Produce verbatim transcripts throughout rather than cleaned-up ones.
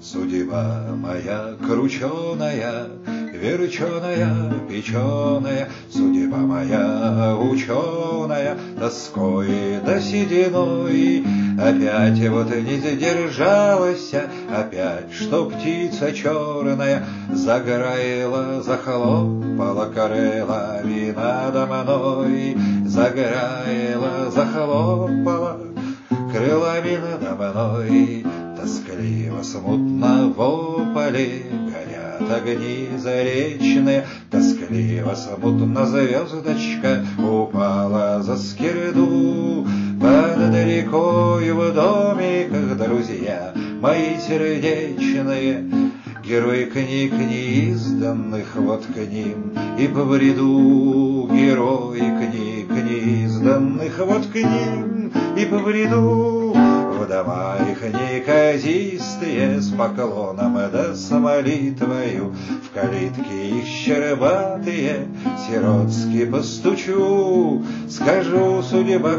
Судьба моя крученая, верченая, печеная, судьба моя ученая, тоской да сединой. Опять вот не задержалась, опять, что птица черная загораила, захлопала крылами надо мной, загораила, захлопала крылами надо мной. Тоскливо, смутно в поле горят огни заречные, тоскливо, смутно звездочка упала за скирду. Под рекою в домиках друзья мои сердечные, герои книг неизданных, вот к ним и побреду. Герои книг неизданных, вот к ним и побреду. В дома их неказистые с поклоном да с молитвою, в калитки их щербатые сиротски постучу. Скажу, судьба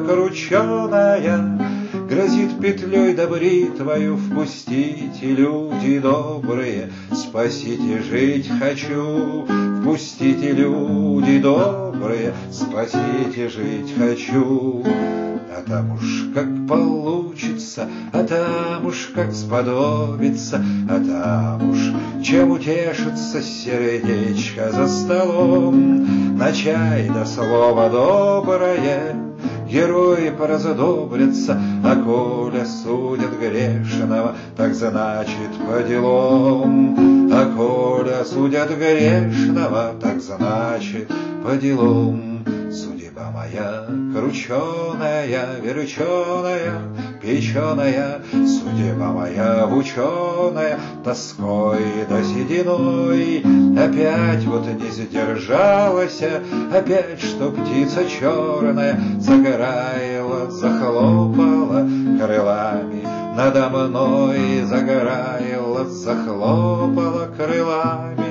крученая грозит петлей да бритвою, впустите, люди добрые, спасите, жить хочу. Впустите, люди добрые, спасите, жить хочу. А там уж как получится, а там уж как сподобится, а там уж чем утешится сердечко за столом. На чай да слово доброе герои поразодобрятся, а коля судят грешного, так значит по делам. А коля судят грешного, так значит по делам. Судьба моя крученая, верченая, печеная, судьба моя ученая, тоской да сединой. Опять вот не задержалась, опять, что птица черная загораила, захлопала крылами надо мной, загораила, захлопала крылами